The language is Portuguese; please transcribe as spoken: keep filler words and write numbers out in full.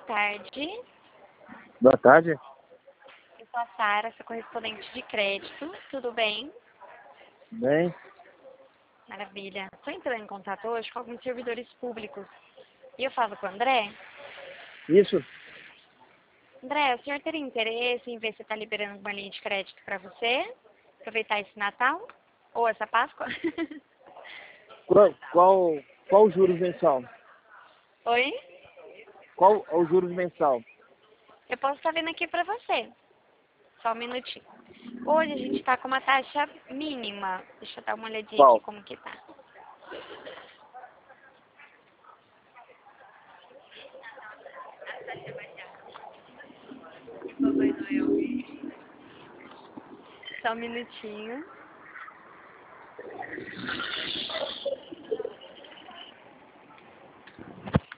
tarde. Boa tarde. Eu sou a Sara, sua correspondente de crédito. Tudo bem? Bem, Maravilha. Estou entrando em contato hoje com alguns servidores públicos. E eu falo com o André. isso. André, o senhor teria interesse em ver se está liberando uma linha de crédito para você? Aproveitar esse Natal? Ou essa Páscoa? Qual, qual, qual o juros mensal? Oi? Qual é o juros mensal? Eu posso estar vendo aqui para você. Só um minutinho. Hoje a gente está com uma taxa mínima. Deixa eu dar uma olhadinha aqui Qual? como que tá. Só um minutinho.